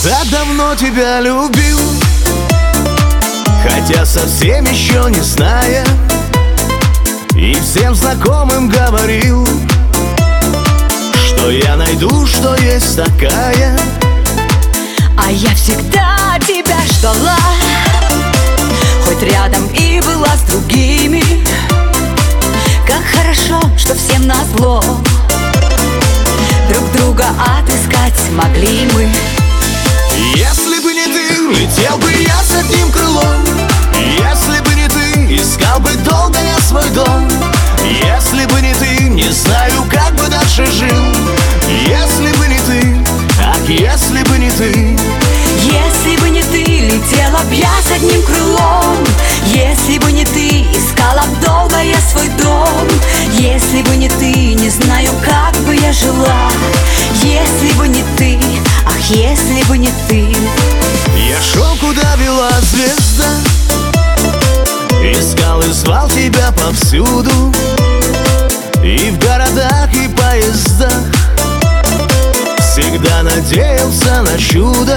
так давно тебя любил, хотя совсем еще не зная, и всем знакомым говорил, что я найду, что есть такая. А я всегда тебя ждала, хоть рядом и была с другими. Как хорошо, что всем назло друг друга отыскать смогли мы. Если бы не ты, летел бы я с одним крылом. Если бы не ты, искал бы долго я свой дом. Если бы не ты, не знаю, как бы дальше жил. Если бы не ты, ах, если бы не ты. Если бы не ты, летела б я с одним крылом. Если бы не ты, искала б долго я свой дом. Если бы не ты, не знаю, как бы я жила. Если бы не ты, ах, если бы не ты. Я шел, куда вела звезда, искал и звал тебя повсюду, и в городах, и поездах. Всегда надеялся на чудо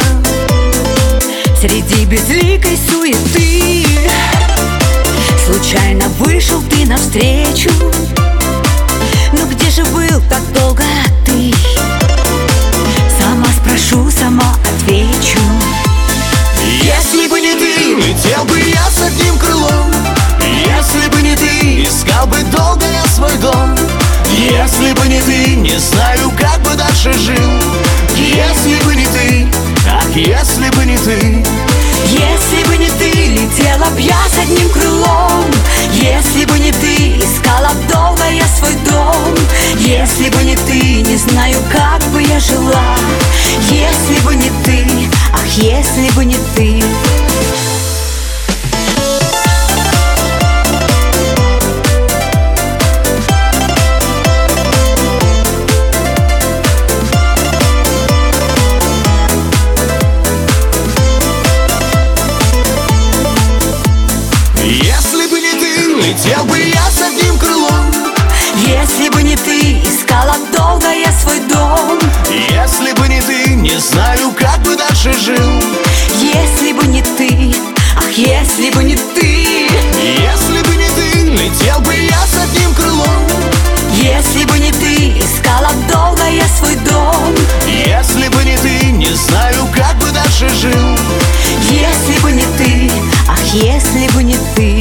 среди безликой суеты. Случайно вышел ты навстречу. Ну где же был так долго ты? Сама спрошу, сама отвечу. Если бы не ты, летел бы я с одним крылом. Если бы не ты, искал бы долго я свой дом. Если бы не ты, не знаю, как бы дальше жил. Если бы не ты, ах, если бы не ты. Если бы не ты, летела б я с одним крылом. Если бы не ты, искала б долго я свой дом. Если бы не ты, не знаю, как бы я жила. Если бы не ты, ах, если бы не ты. Если бы не ты, летел бы я с одним крылом. Если бы не ты, искала б долго я свой дом. Если бы не ты, не знаю, как бы дальше жил. Если бы не ты, ах, если бы не ты. Если бы не ты, летел бы я с одним крылом. Если бы не ты, искала б долго я свой дом. Если бы не ты, не знаю, как бы дальше жил. Если бы не ты, ах, если бы не ты.